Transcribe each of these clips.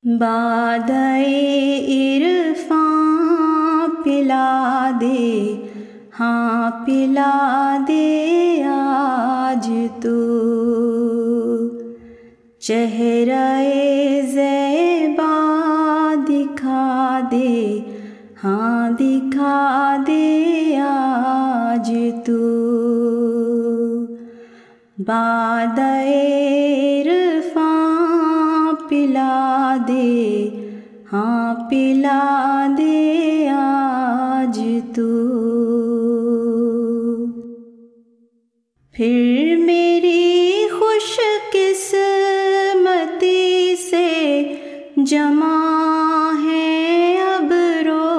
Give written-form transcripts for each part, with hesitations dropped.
बादए इरफां पिला दे, हाँ पिला दे आज तू। चेहरे ज़ेबा दिखा दे, हाँ दिखा दे आज तू। बादए इरफां पिला दे, हाँ पिला दे आज तू। फिर मेरी खुशकिस्मती से जमा है अब रो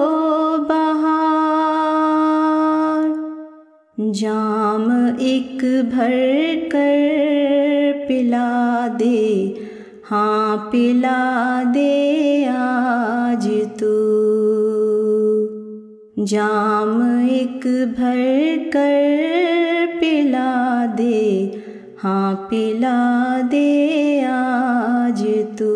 बहार। जाम एक भर कर पिला दे, हाँ पिला दे आज तू। जाम एक भर कर पिला दे, हाँ पिला दे आज तू।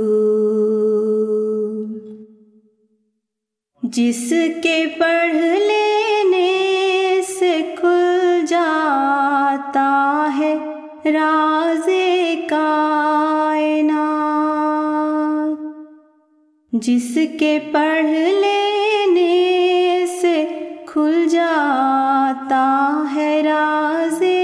जिसके पढ़ लेने से खुल जाता है राज़े कायनात। जिसके पढ़ लेने से खुल जाता है राज़े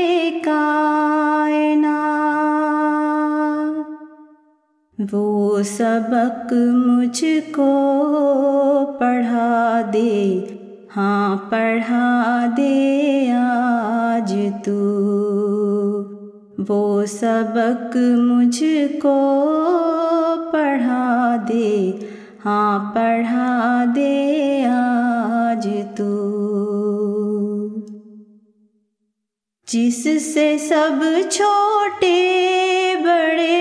कायनात। वो सबक मुझको पढ़ा दे, हाँ पढ़ा दे आज तू। वो सबक मुझको पढ़ा दे, हाँ पढ़ा दे आज तू। जिससे सब छोटे बड़े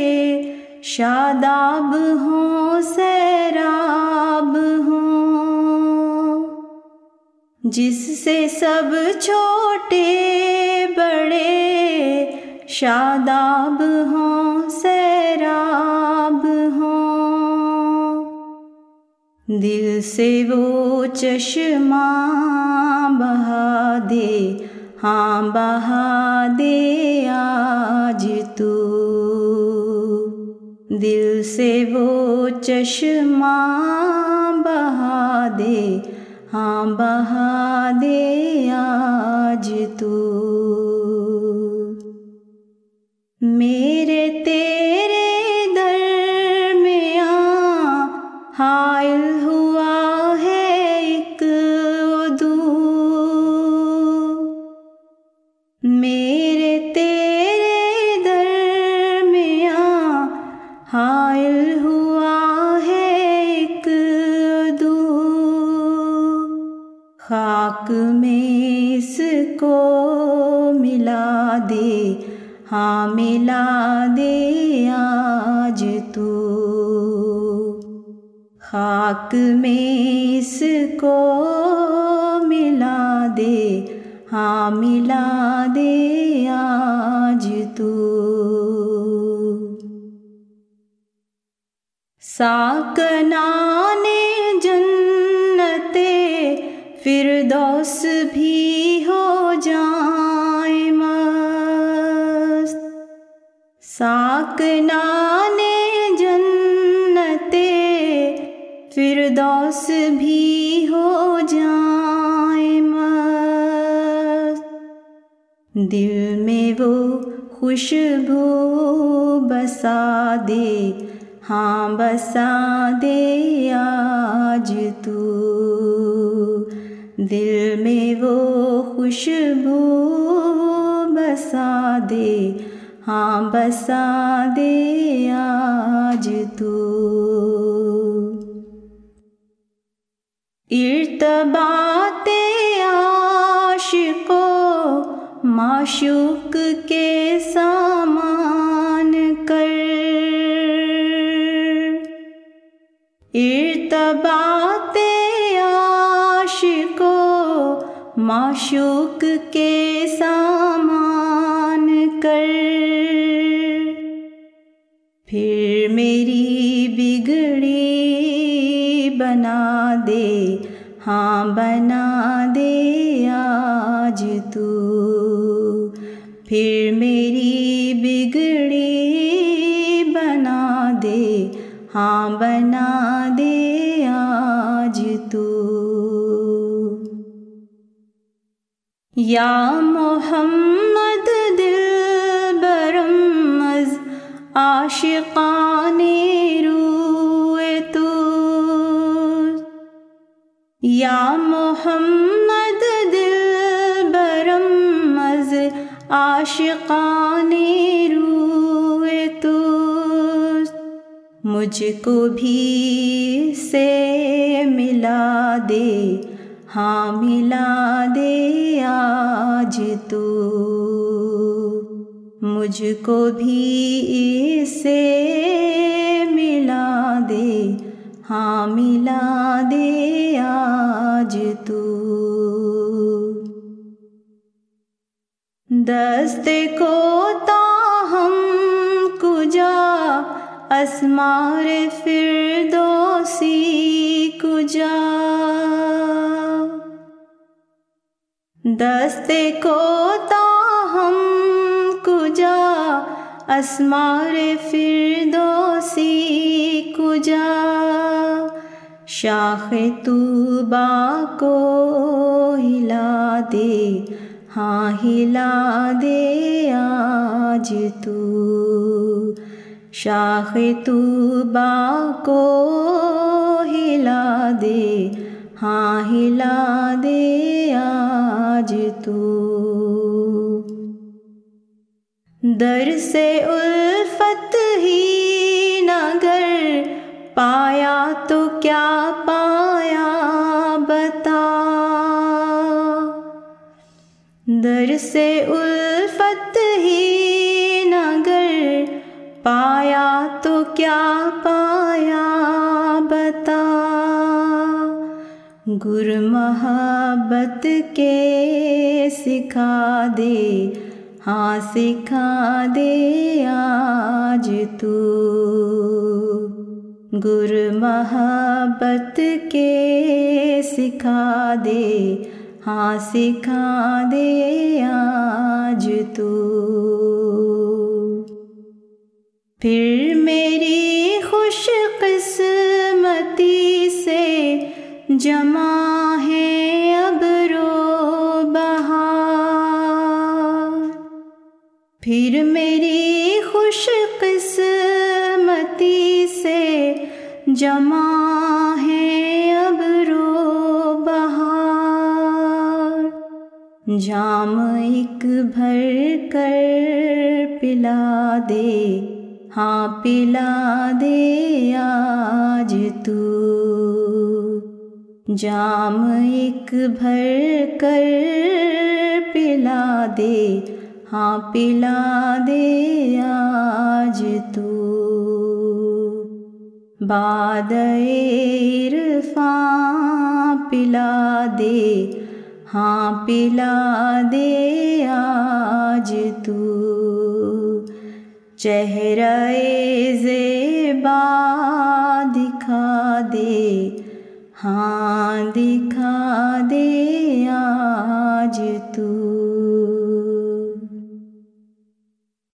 शादाब हों सैराब हों। जिससे सब छोटे बड़े शादाब हों सैराब हों। दिल से वो चश्मा बहा दे, हाँ बहा दे आज तू। दिल से वो चश्मा बहा दे, हाँ बहा दे आज तू। मेरे तेरे दरमियाँ हाइल हुआ है एक उदू। मेरे तेरे दरमियाँ हाइल हुआ है एक उदू। खाक में इसको मिला दे, हाँ मिला दे आज तू। खाक में इसको मिला दे, हाँ मिला दे आज तू। साकनाने जन्नते फिरदौस भी हो जाए मस्त। साकनाने जन्नते फिरदौस भी हो जाए मस्त। दिल में वो खुशबू बसा दे, हाँ बसा दे आज तू। दिल में वो खुशबू बसा दे, हाँ बसा दे आज तू। इर्तबाते आशिको माशूक के सामान कर। इर्तबाते आशिको माशूक के सामान कर। फिर मेरी बिगड़ बना दे, हाँ बना दे आज तू। फिर मेरी बिगड़ी बना दे, हाँ बना दे आज तू। या मोहम्मद दिलबरम अज़ आशिक़ाने रूए तू। या मोहम्मद दिलबरम अज़ आशिक़ाने रूए तू। मुझको भी से मिला दे, हाँ मिला दे आज तू। मुझको भी इससे मिला दे, हाँ मिला दे आज तू। दस्ते को ताहम कुजा अस्मार फिरदौसी कुजा। दस्ते को ताहम कुजा अस्मार फिरदौसी कुजा। शाखे तूबा को हिला दे, हाँ हिला दे आज तू। शाखे तूबा को हिला दे, हाँ हिला दे आज तू। दर से उल्फत ही नगर पाया तो क्या पाया बता। दर से उल्फत ही नगर पाया तो क्या पाया बता। गुर मोहब्बत के सिखा दे, हाँ सिखा दे आज तू। गुर मोहब्बत के सिखा दे, हाँ सिखा दे आज तू। फिर मेरी खुश किस्मती से जमा है अब रो बहार। फिर मेरी खुश किस्मती से जमा है अब रो बहार। जाम एक भर कर पिला दे, हाँ पिला दे आज तू। जाम एक भर कर पिला दे, हाँ पिला दे आज तू। बादए इरफ़ां पिला दे, हाँ पिला दे आज तू। चेहरे ज़ेबा दिखा दे, हाँ दिखा